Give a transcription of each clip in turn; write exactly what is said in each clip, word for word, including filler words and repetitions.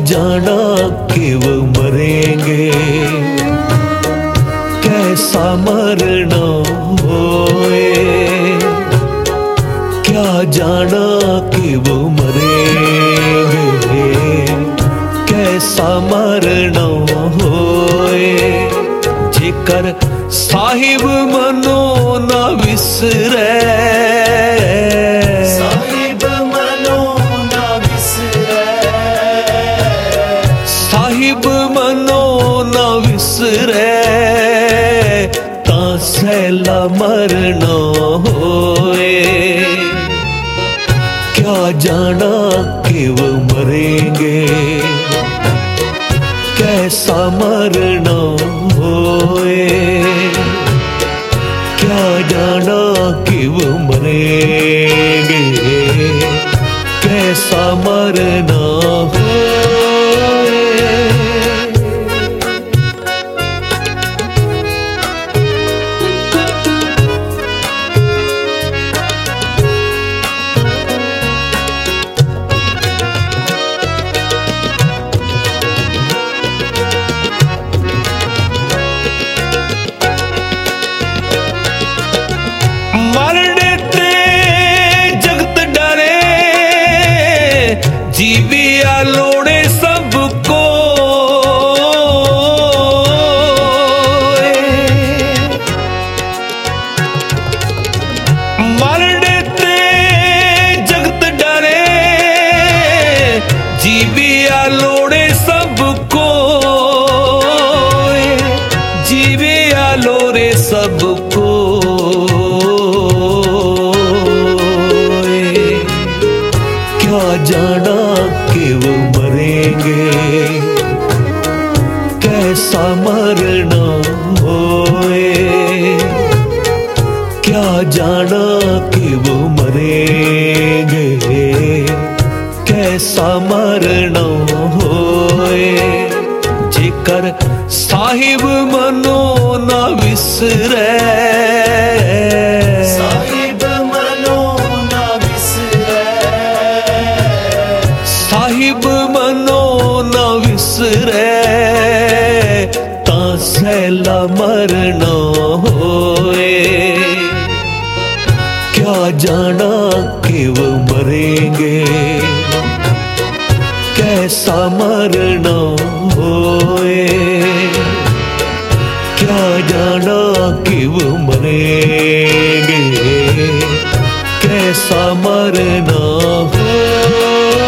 जाना कि वो मरेंगे, कैसा मरना होए, क्या जाना कि वो मरेंगे, कैसा मरना होए। जेकर साहिब मनो ना विसरे, साहिब मनो ना विसरे, साहिब मनो ना विसरे, तां सैला मरना होए। क्या जाना कि वो मरेंगे, कैसा मरना होए, क्या जाना कि वो मरेंगे, कैसा मरना होए। जीविया लोड़े सबको, मरने ते जगत डरे, जीविया लोड़े सबको, जीविया लोड़े सबको। क्या जाना कि वो मरेंगे, कैसा मरना होए, क्या जाना कि वो मरेंगे, कैसा मरना होए। जेकर साहिब मनो ना विसरे, साहिब मनो ना विसरे, साहिब मनो ना विसरे, तां सैला मरना होए। क्या जाना कि वो मरेंगे, कैसा मरना होए, क्या जाना कि वो मरेंगे, कैसा मरना होए।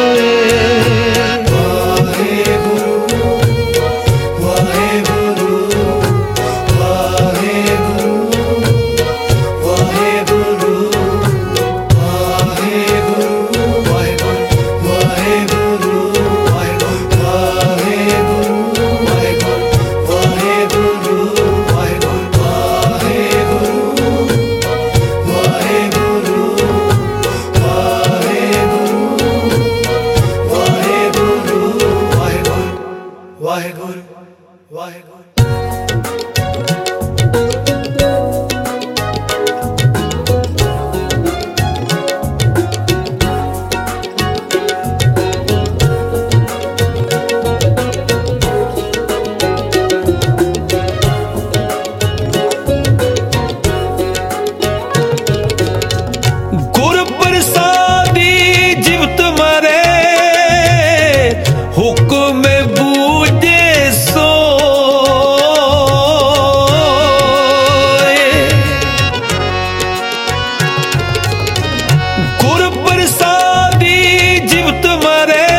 वाहेगुरु वाहेगुरु। गुर प्रसादी जीवत मरे, हुक्म बूझे सोए। गुर प्रसादी जीवत मरे,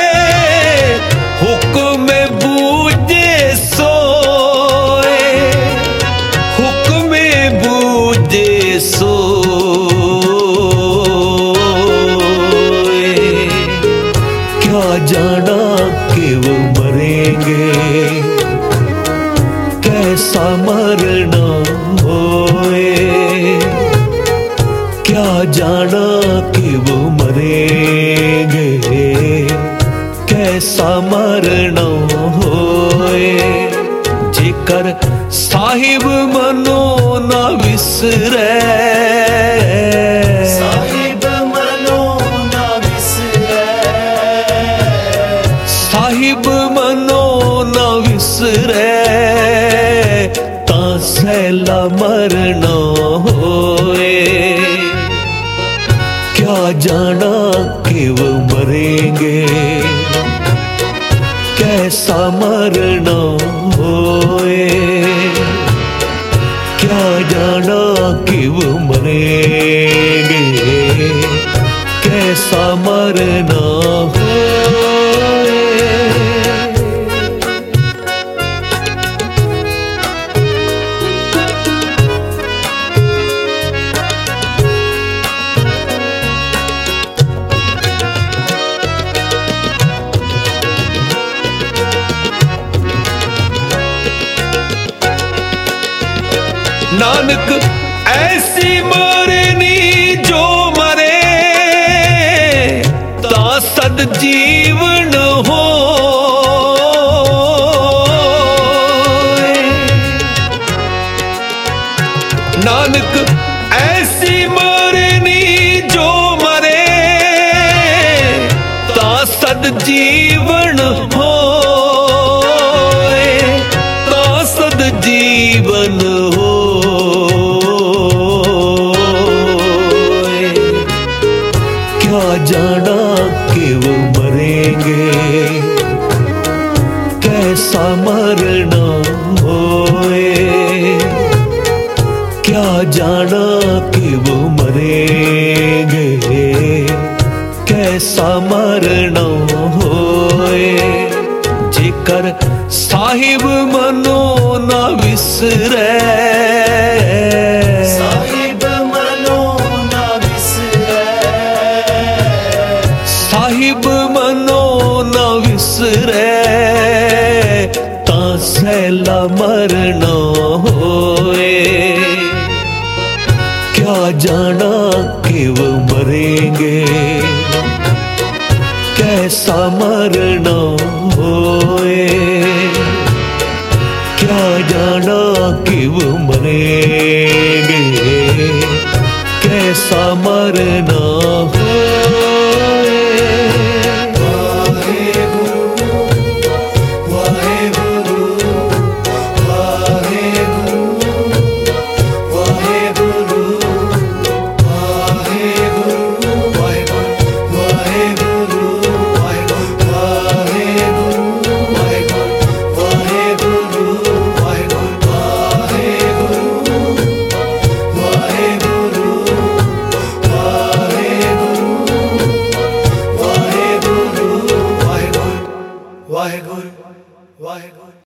हुक्म बूझे सोए, हुक्म बूझे सोए। क्या जाना कि वो मरेंगे, कैसा मरना होए, क्या जाना कि वो मरेंगे, कैसा मरना होए। जेकर साहिब मनो ना विसरे, साहिब मनो ना विसरे, साहिब तां सैला मरना होए। क्या जाना किव मरेंगे, कैसा मरना होए। क्या जाना किव मरेंगे, कैसा मरना होए। नानक ऐसी मरनी जो मरे, ता सद जीवन हो। नानक ऐसी मरनी जो मरे, ता सद जीवन हो। ता सद जीवन हो। क्या जाना किव मरेंगे, कैसा मरना होए। क्या जाना किव मरेंगे, कैसा मरना होए। जेकर साहिब मनो ना विसरै, साहिब मनो ना विसरै। साहिब मनो ना विसरै, तां सैला मरना होए। क्या जाना किव मरेंगे, कैसा मरना होए। क्या जाना किव मरेंगे, कैसा मरना होए। वाहेगुरु वाहेगुरु।